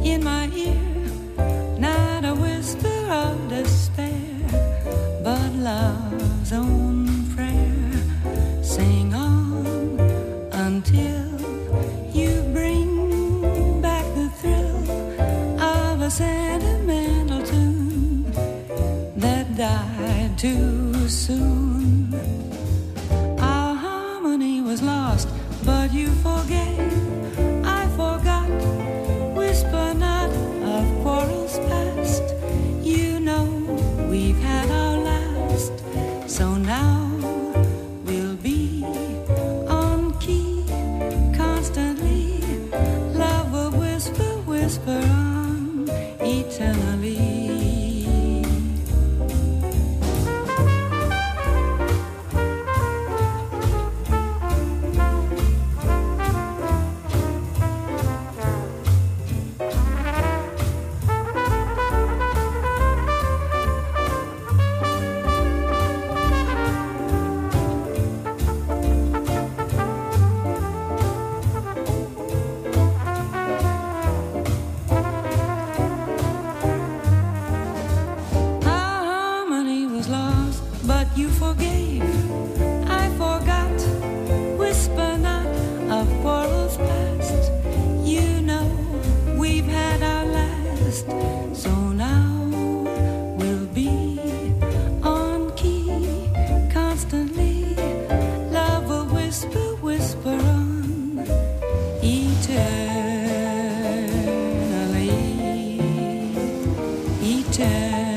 in my ear, not a whisper of despair, but love's own prayer. Sing on until you bring back the thrill of a sentimental tune that died too soon. Our harmony was lost, but you forgave. I forgot. Whisper not of quarrels past. You know we've had our last, so now we'll be on key constantly. Love will whisper, whisper on eternally. But you forgave, I forgot. Whisper not of quarrels past. You know we've had our last, so now we'll be on key constantly. Love will whisper, whisper on eternally, eternally.